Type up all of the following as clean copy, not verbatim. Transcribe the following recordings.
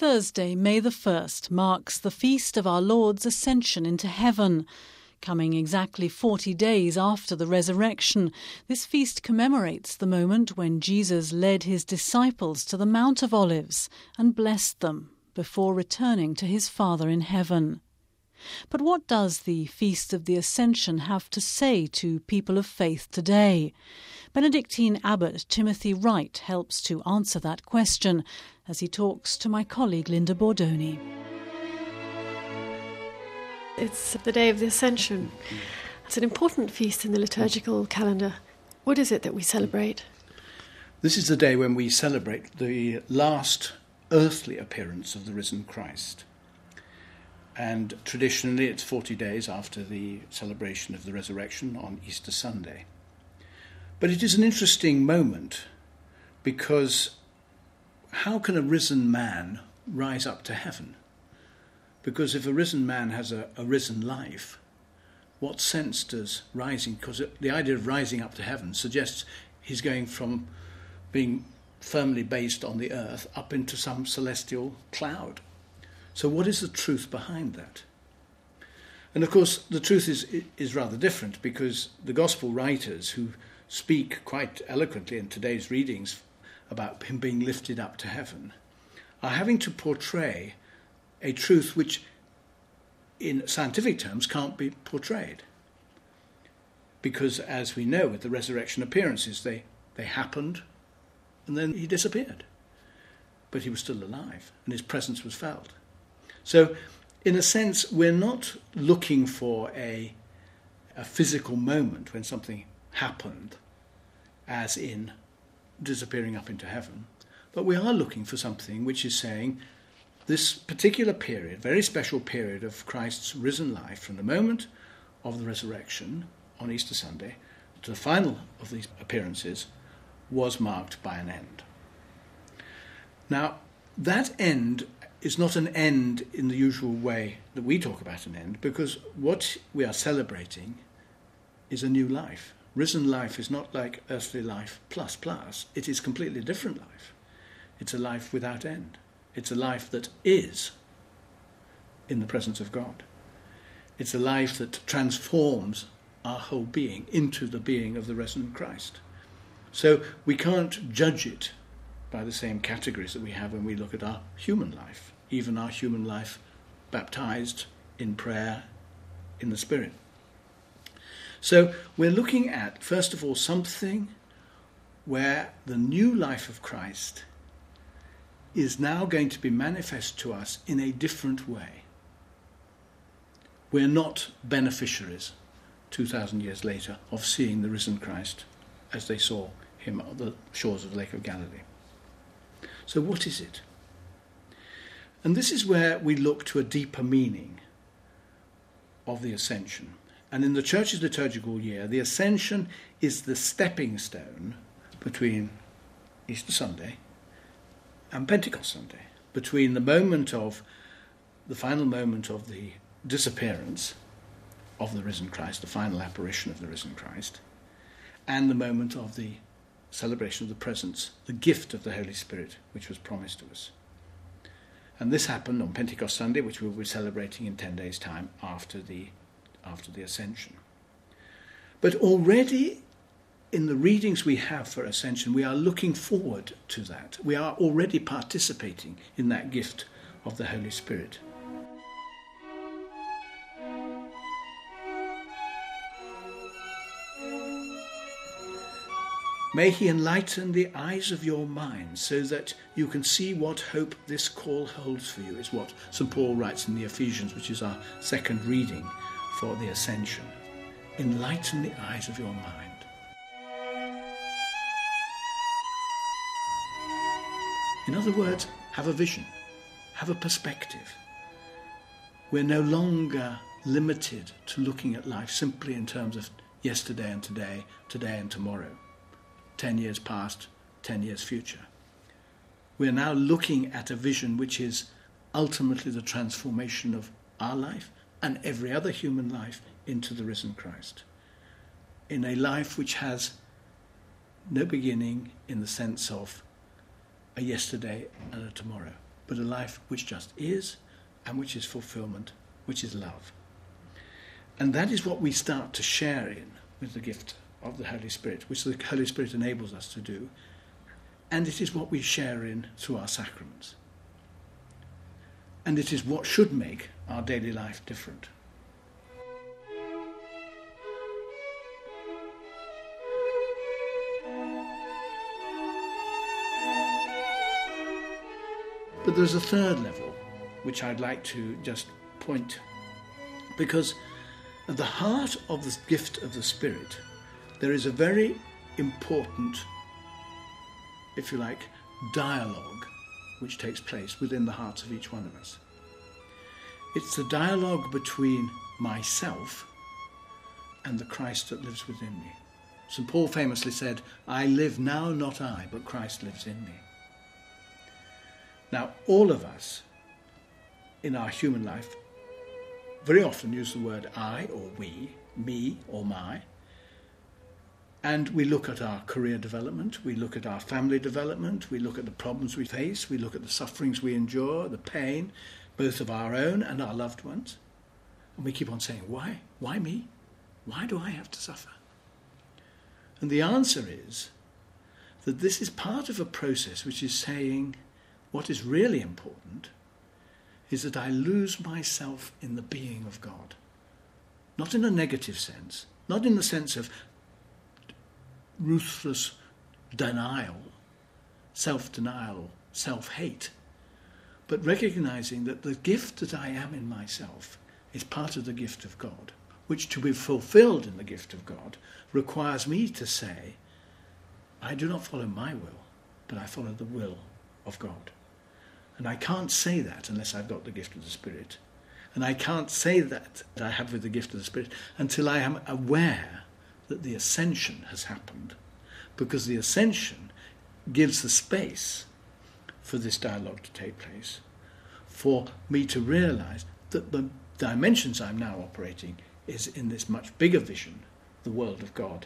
Thursday, May the 1st, marks the feast of our Lord's ascension into heaven. Coming exactly 40 days after the resurrection, this feast commemorates the moment when Jesus led his disciples to the Mount of Olives and blessed them before returning to his Father in heaven. But what does the Feast of the Ascension have to say to people of faith today? Benedictine Abbot Timothy Wright helps to answer that question as he talks to my colleague Linda Bordoni. It's the day of the Ascension. It's an important feast in the liturgical calendar. What is it that we celebrate? This is the day when we celebrate the last earthly appearance of the risen Christ. And traditionally it's 40 days after the celebration of the resurrection on Easter Sunday. But it is an interesting moment because how can a risen man rise up to heaven? Because if a risen man has a risen life, what sense does rising, because the idea of rising up to heaven suggests he's going from being firmly based on the earth up into some celestial cloud. So what is the truth behind that? And of course the truth is rather different, because the gospel writers who speak quite eloquently in today's readings about him being lifted up to heaven are having to portray a truth which in scientific terms can't be portrayed. Because as we know with the resurrection appearances, they happened and then he disappeared. But he was still alive and his presence was felt. So in a sense, we're not looking for a physical moment when something happened, as in disappearing up into heaven, but we are looking for something which is saying this particular period, very special period of Christ's risen life, from the moment of the resurrection on Easter Sunday to the final of these appearances, was marked by an end. Now, that end is not an end in the usual way that we talk about an end, because what we are celebrating is a new life. Risen life is not like earthly life plus. It is completely different life. It's a life without end. It's a life that is in the presence of God. It's a life that transforms our whole being into the being of the risen Christ. So we can't judge it by the same categories that we have when we look at our human life, even our human life baptized in prayer in the Spirit. So we're looking at, first of all, something where the new life of Christ is now going to be manifest to us in a different way. We're not beneficiaries 2,000 years later of seeing the risen Christ as they saw him on the shores of the Lake of Galilee. So what is it? And this is where we look to a deeper meaning of the Ascension. And in the Church's liturgical year, the Ascension is the stepping stone between Easter Sunday and Pentecost Sunday, between the final moment of the disappearance of the risen Christ, the final apparition of the risen Christ, and the moment of the celebration of the presence, the gift of the Holy Spirit, which was promised to us. And this happened on Pentecost Sunday, which we'll be celebrating in 10 days' time after the Ascension. But already in the readings we have for Ascension, we are looking forward to that. We are already participating in that gift of the Holy Spirit. May he enlighten the eyes of your mind so that you can see what hope this call holds for you, is what St. Paul writes in the Ephesians, which is our second reading for the Ascension. Enlighten the eyes of your mind. In other words, have a vision, have a perspective. We're no longer limited to looking at life simply in terms of yesterday and today, today and tomorrow, 10 years past, 10 years future. We're now looking at a vision which is ultimately the transformation of our life and every other human life into the risen Christ, in a life which has no beginning in the sense of a yesterday and a tomorrow, but but a life which just is, and which is fulfillment, which is love. And that is what we start to share in with the gift of the Holy Spirit, which the Holy Spirit enables us to do. And it is what we share in through our sacraments. And it is what should make our daily life different. But there's a third level, which I'd like to just point, because at the heart of the gift of the Spirit, there is a very important, if you like, dialogue which takes place within the hearts of each one of us. It's the dialogue between myself and the Christ that lives within me. St. Paul famously said, "I live now, not I, but Christ lives in me." Now, all of us in our human life very often use the word I or we, me or my, and we look at our career development, we look at our family development, we look at the problems we face, we look at the sufferings we endure, the pain, both of our own and our loved ones. And we keep on saying, why? Why me? Why do I have to suffer? And the answer is that this is part of a process which is saying what is really important is that I lose myself in the being of God. Not in a negative sense, not in the sense of ruthless denial, self-denial, self-hate, but recognizing that the gift that I am in myself is part of the gift of God, which to be fulfilled in the gift of God requires me to say, I do not follow my will, but I follow the will of God. And I can't say that unless I've got the gift of the Spirit. And I can't say that I have with the gift of the Spirit until I am aware that the ascension has happened, because the ascension gives the space for this dialogue to take place, for me to realize that the dimensions I'm now operating is in this much bigger vision, the world of God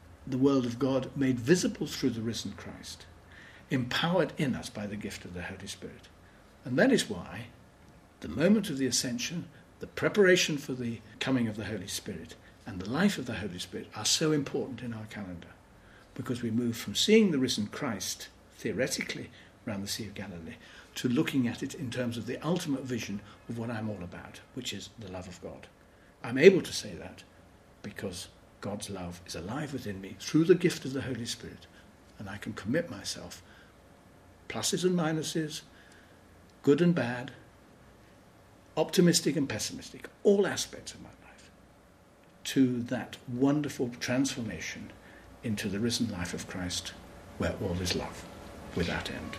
made visible through the risen Christ, empowered in us by the gift of the Holy Spirit. And that is why the moment of the ascension, the preparation for the coming of the Holy Spirit, and the life of the Holy Spirit are so important in our calendar, because we move from seeing the risen Christ theoretically around the Sea of Galilee to looking at it in terms of the ultimate vision of what I'm all about, which is the love of God. I'm able to say that because God's love is alive within me through the gift of the Holy Spirit, and I can commit myself, pluses and minuses, good and bad, optimistic and pessimistic, all aspects of my life, to that wonderful transformation into the risen life of Christ, where all is love without end.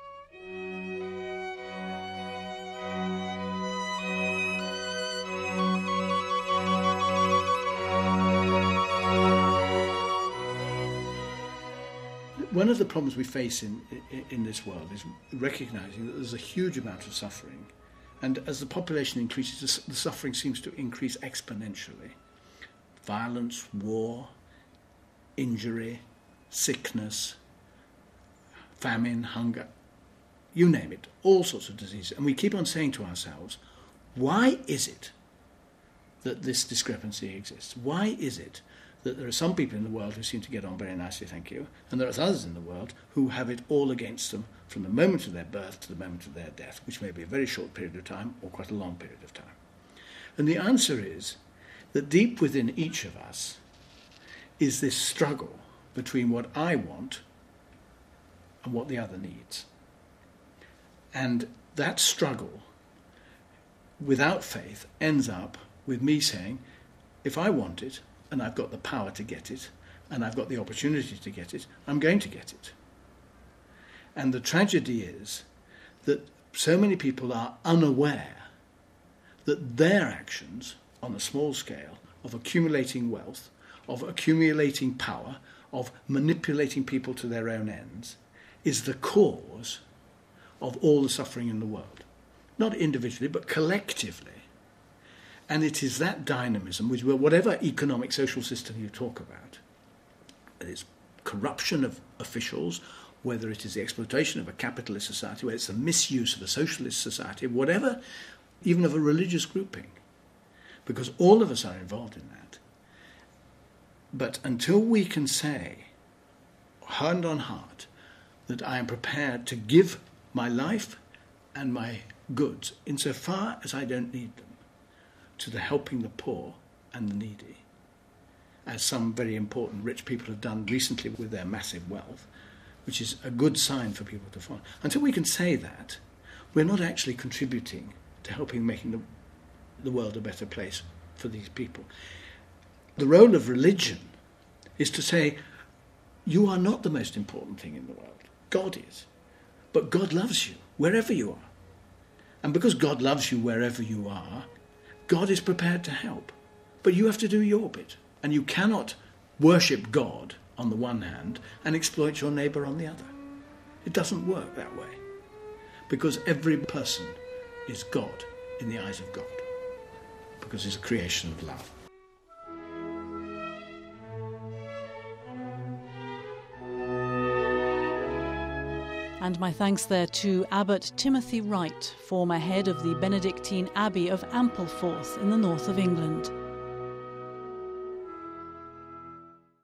One of the problems we face in this world is recognizing that there's a huge amount of suffering, and as the population increases, the suffering seems to increase exponentially. Violence, war, injury, sickness, famine, hunger, you name it, all sorts of diseases. And we keep on saying to ourselves, why is it that this discrepancy exists? Why is it that there are some people in the world who seem to get on very nicely, thank you, and there are others in the world who have it all against them from the moment of their birth to the moment of their death, which may be a very short period of time or quite a long period of time? And the answer is that deep within each of us is this struggle between what I want and what the other needs. And that struggle, without faith, ends up with me saying, if I want it, and I've got the power to get it, and I've got the opportunity to get it, I'm going to get it. And the tragedy is that so many people are unaware that their actions on a small scale of accumulating wealth, of accumulating power, of manipulating people to their own ends, is the cause of all the suffering in the world. Not individually, but collectively. And it is that dynamism, which, whatever economic, social system you talk about, it's corruption of officials, whether it is the exploitation of a capitalist society, whether it's the misuse of a socialist society, whatever, even of a religious grouping, because all of us are involved in that. But until we can say, hand on heart, that I am prepared to give my life and my goods, insofar as I don't need them, to the helping the poor and the needy, as some very important rich people have done recently with their massive wealth, which is a good sign for people to follow. Until we can say that, we're not actually contributing to helping making the world a better place for these people. The role of religion is to say, you are not the most important thing in the world. God is. But God loves you wherever you are. And because God loves you wherever you are, God is prepared to help. But you have to do your bit. And you cannot worship God on the one hand and exploit your neighbour on the other. It doesn't work that way. Because every person is God in the eyes of God. Because it's a creation of love. And my thanks there to Abbot Timothy Wright, former head of the Benedictine Abbey of Ampleforth in the north of England.